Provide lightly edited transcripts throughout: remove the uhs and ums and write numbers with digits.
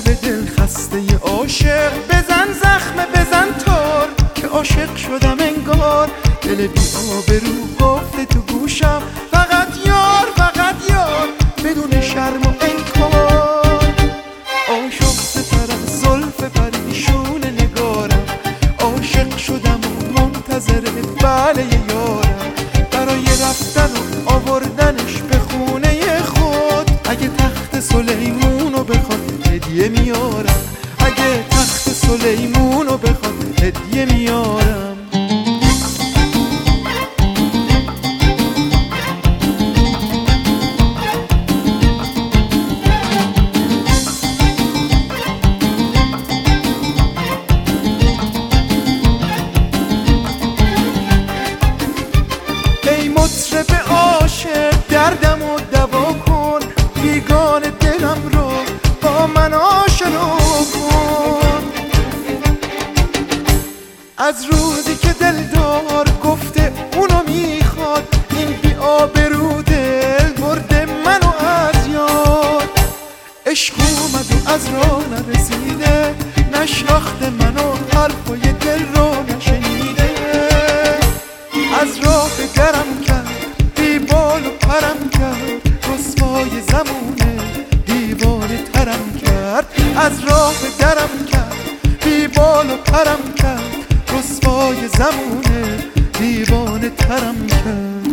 به دل خسته عاشق، بزن زخمه بزن تار که عاشق شدم انگار. دل بی آبرو گفته تو گوشم فقط یار فقط یار، بدون شرم و انکار. آشفته تر از زلف پریشون نگارم، عاشق شدم و منتظر بله یارم. برای رفتن و آوردنش به خونه خود، اگه تخت سلیمونو بخواد هدیه میارم، اگه تخت سلیمونو بخواد هدیه میارم. ای مطرب عاشق دردم و دوا کن، بیگان دلم رو با من آشنا کن. از روزی که دلدار گفته اونو میخواد، این بی آبرو دل برده منو از یاد. عشق اومد و از راه نرسیده، نشناخته منو حرفای دل رو نشنیده. از راه درم کرد بی بال و پرم کرد، رسوای زمونه دیوانه ترم کرد. از راه درم کرد بی بال و پرم کرد، رسوای زمونه دیوانه ترم کرد.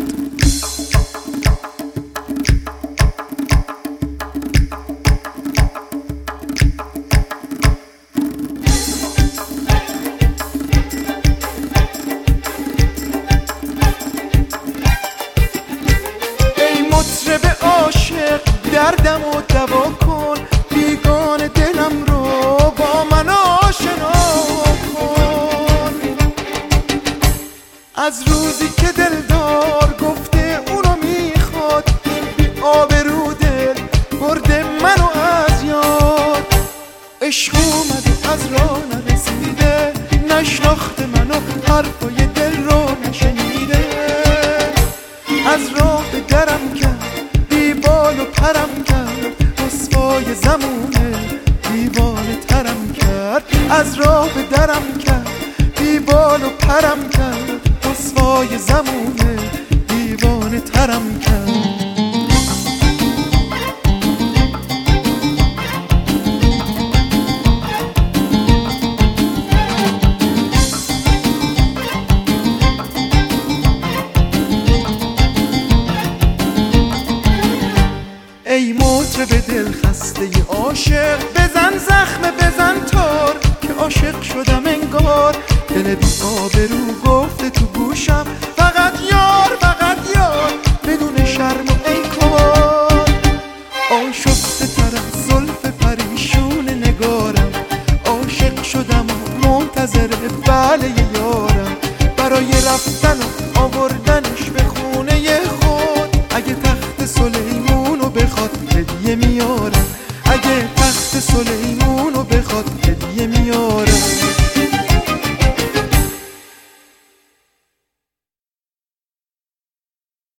مطرب عاشق دردم و دوا کن، بیگان دلم رو با من آشنا کن. از روزی که دلدار گفته اونو میخواد، این بی آبرو دل برده منو از یاد. عشق اومد و از راه نرسیده، نشناخته منو حرفای دل رو نشنیده. از راه درم کرد بی بال و پرم کرد، رسوای زمونه دیوانه ترم کرد. از راه درم کرد بی بال و پرم کرد، رسوای زمونه دیوانه ترم کرد. ای مطرب دل خسته عاشق، بزن زخمه بزن تار که عاشق شدم انگار. دل بی آبرو گفته تو گوشم فقط یار فقط یار، بدون شرم و انکار. آشفته تر از زلف پریشون نگارم، عاشق شدم و منتظر بله یارم. برای رفتن و آوردنش به خونه خود، اگه تخت سلیمونو بخواد هدیه میارم، اگه تخت سلیمونو بخواد هدیه میارم.